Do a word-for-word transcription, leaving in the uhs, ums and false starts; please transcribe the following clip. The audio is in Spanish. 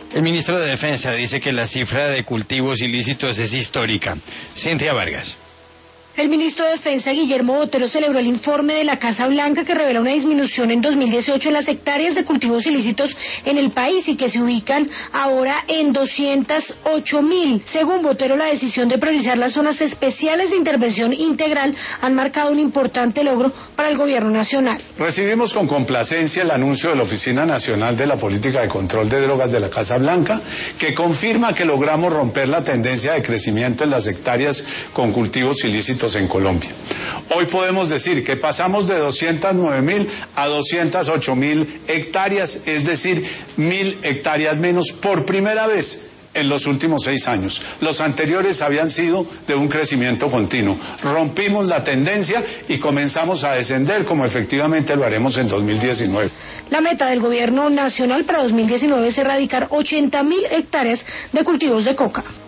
El ministro de Defensa dice que la cifra de cultivos ilícitos es histórica. Cintia Vargas. El ministro de Defensa, Guillermo Botero, celebró el informe de la Casa Blanca que revela una disminución en dos mil dieciocho en las hectáreas de cultivos ilícitos en el país y que se ubican ahora en doscientos ocho mil. Según Botero, la decisión de priorizar las zonas especiales de intervención integral han marcado un importante logro para el gobierno nacional. Recibimos con complacencia el anuncio de la Oficina Nacional de la Política de Control de Drogas de la Casa Blanca, que confirma que logramos romper la tendencia de crecimiento en las hectáreas con cultivos ilícitos en Colombia. Hoy podemos decir que pasamos de doscientos nueve mil a doscientos ocho mil hectáreas, es decir, mil hectáreas menos por primera vez en los últimos seis años. Los anteriores habían sido de un crecimiento continuo. Rompimos la tendencia y comenzamos a descender, como efectivamente lo haremos en dos mil diecinueve. La meta del gobierno nacional para dos mil diecinueve es erradicar ochenta mil hectáreas de cultivos de coca.